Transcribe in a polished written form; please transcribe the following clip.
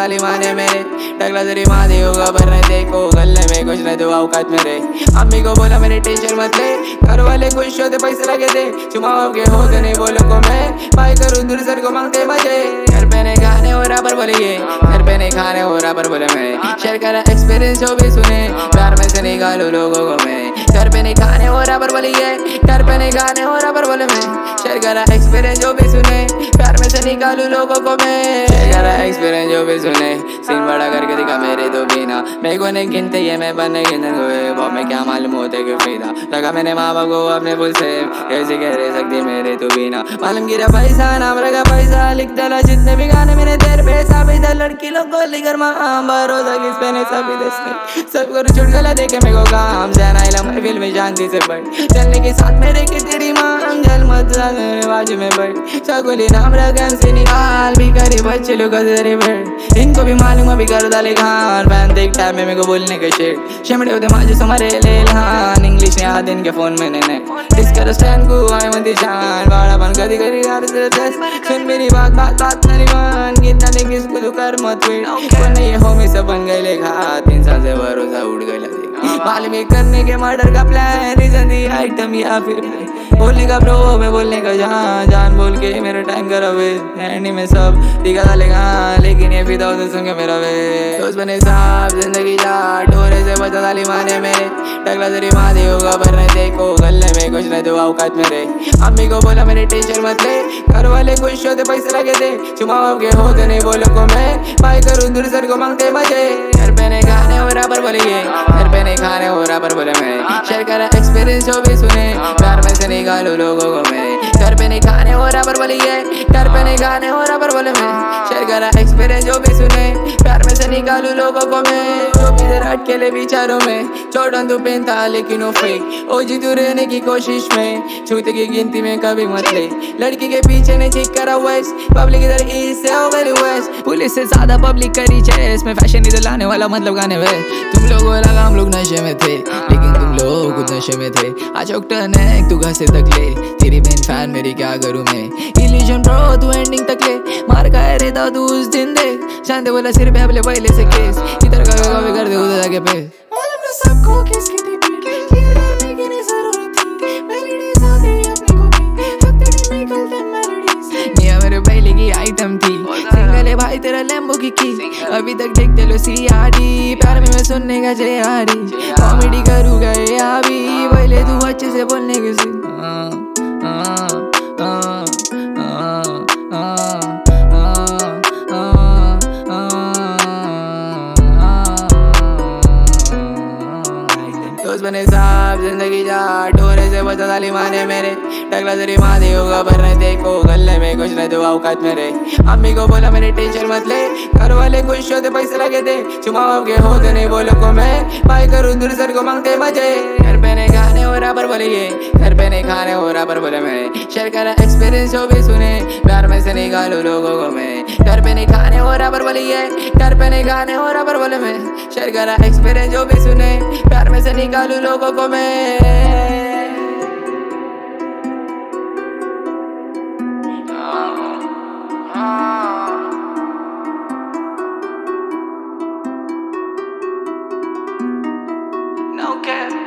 ताली माने मेरे टकला तेरी माँ दी होगा पर नहीं देखो गले में कुछ नहीं तो औकात मेरे अम्मी को बोला मेरे टेंशन मत ले घर वाले खुश होते पैसे लगे थे चुमाओ के होते नहीं बोलो को मैं भाई करूँ दूर सर को मांगते मजे घर पे नहीं खाने हो रहा पर बोले ये घर पे नहीं खाने हो रहा पर बोले मैं शेयर करा एक्सपीरियंस जो भी सुने प्यार में से निकालो लोगों को मैं घर पे नहीं खाने हो रहा पर बोले ये घर पे नहीं खाने हो रहा पर बोले मैं शेयर करा एक्सपीरियंस जो भी सुने प्यार में से निकालू लोगों को मैं शेयर करा एक्सपीरियंस जो भी सुने सीन बड़ा करके दिखा मेरे तो बिना मेरे को नहीं गिनते ये मैं बनने गिनन को वो मैं क्या मालूम होते क्यों फिदा लगा मैंने माँ बाप को अपने पुल से कैसे कह रहे सकती मेरे तो बिना मालूम गिरा पैसा नाम रखा पैसा लिख डाला जितने भी गाने मेरे तेरे पैसा भी था लड़की लोग को लेकर माँ भरोसा किस पे नहीं सभी दस सब करो छुट गला देखे मेरे को काम जाना मैं फिल्म में शांति से बढ़ चलने के साथ मेरे की तेरी माँ जल मत बाजू में बढ़ सगोली नाम रखा से निकाल भी करे बच्चे लोग बैठ इनको भी मालूम अभी कर डाले खान फैन देख टाइम में मेरे को बोलने का शेड शिमड़े होते माजे समारे ले लान इंग्लिश ने आदि इनके फोन में ने डिस्कर स्टैंड को आए मंदी शान बाड़ा बन कदी करी यार से सुन मेरी बात बात बात नहीं मान कितना ने किसको तो कर मत वेट को नहीं हो में सब बन गए लेखा 3 साल से भरोसा उड़ गया मालूम करने के मर्डर का प्लान रीजन दी आइटम या फिर बोलने का ब्रो मैं बोलने का जान जान बोल के मेरा टाइम करा वे हैंडी में सब दिखा डालेगा लेकिन ये फिदा उसे सुन के मेरा वे दोस्त बने साहब जिंदगी जा डोरे से बचा डाली माने मेरे टकला तेरी माँ दी होगा पर नहीं देखो गले में कुछ नहीं तो औकात मेरे अम्मी को बोला मेरे टेंशन मत ले घर वाले खुश होते पैसे लगे थे चुमाओ के होते नहीं बोलो को मैं भाई करूँ दूर सर को मांगते मजे घर पे नहीं खाने हो रहा पर बोले ये घर पे नहीं खाने हो रहा पर बोले मैं शेयर करा एक्सपीरियंस जो भी सुने प्यार में से निकालो लोगों को मैं घर पे नहीं खाने हो रहा पर बोले ये घर पे नहीं खाने हो रहा पर बोले मैं शेयर करा एक्सपीरियंस जो भी सुने प्यार में से निकालू लोगों को मैं जो भी इधर अटकेले विचारों में चौड़न तू पहनता लेकिन वो फेक ओ जी तू रहने की कोशिश में छूते की गिनती में कभी मत ले लड़की के पीछे नहीं चेक करा वेस्ट पब्लिक इधर ईस्ट से हो गई वेस्ट पुलिस से ज्यादा पब्लिक करी चेस में फैशन इधर लाने वाला मतलब गाने में तुम लोगों लगा हम लोग नशे में थे लेकिन तुम लोग खुद नशे में थे आज टर्न है तू घर से तक ले तेरी बहन फैन मेरी क्या करूँ मैं इल्यूजन ब्रो तू एंडिंग तक ले मार का है रेता तू उस दिन दे शांति बोला सिर पे अपने पहले से केस इधर का कर दे उधर जाके पे सबको किसकी थी पीठ ये डरने की नहीं जरूरत थी मेलोडीज आ गई अपनी कॉपी हफ्ते निकलते मेलोडीज ये मेरे पहले की आइटम थी सिंगल है भाई तेरा लैम्बो की अभी तक देखते लो सीआरडी प्यार में मैं सुनने का जेआरडी कॉमेडी करूँगा ये अभी पहले तू अच्छे से बोलने के सी दोस्त बने साहब जिंदगी जा डोरे से बचा डाली माने मेरे टकला तेरी माँ दी होगा पर नहीं देखो गले में कुछ नहीं तो औकात मेरे अम्मी को बोला मेरे टेंशन मत ले घर वाले खुश होते पैसे लगे थे चुमाओ के होते नहीं बोलो को मैं भाई करूँ दूर सर को मांगते मजे घर पे नहीं खाने हो रहा पर बोले ये घर पे नहीं खाने हो रहा पर बोले मैं शेयर करा एक्सपीरियंस जो भी सुने प्यार में से निकालू लोगों को मैं घर पे नहीं खाने हो रहा पर बोले ये घर पे नहीं खाने हो रहा पर बोले मैं शेयर करा एक्सपीरियंस जो भी सुने प्यार में से निकालू लोगों को मैं No cap.